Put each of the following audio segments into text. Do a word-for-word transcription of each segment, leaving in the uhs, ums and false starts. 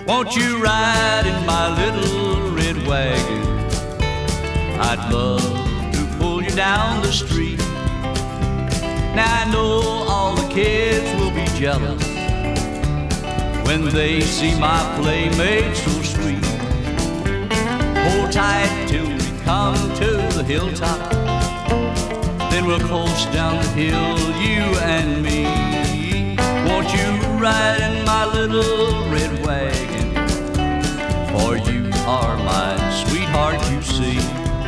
Won't you ride in my little red wagon? I'd love to pull you down the street. Now I know all the kids will be jealous when they see my playmate so sweet. Hold tight till we come to the hilltop, then we'll coast down the hill, you and me. Won't you ride in my little red wagon? For you are my sweetheart, you see.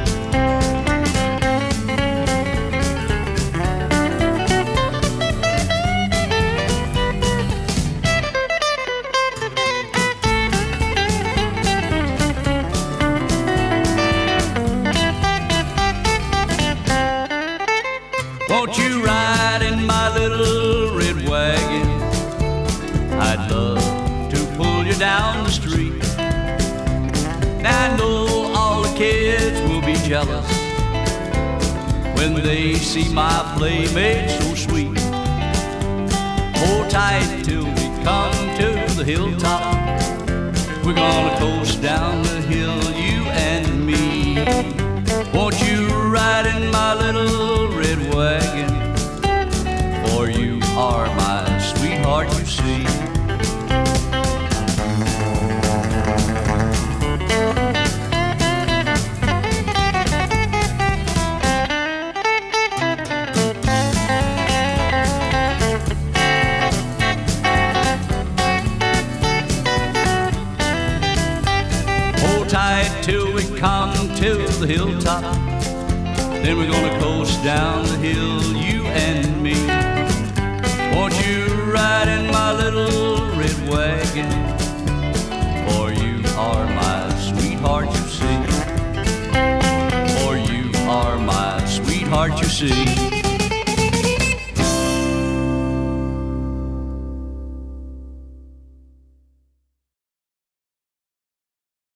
Won't you ride in my little red wagon? I'd love to pull you down the street. Now I know all the kids will be jealous when they see my playmate so sweet. Hold tight till we come to the hilltop, we're gonna coast down the hill, you and me. Won't you ride in my little red wagon? For you are my sweetheart, you see. Hold tight till we come to the hilltop, then we're gonna coast down the hill, you and me. Won't you ride in my little red wagon? For you are my sweetheart, you see. For you are my sweetheart, you see.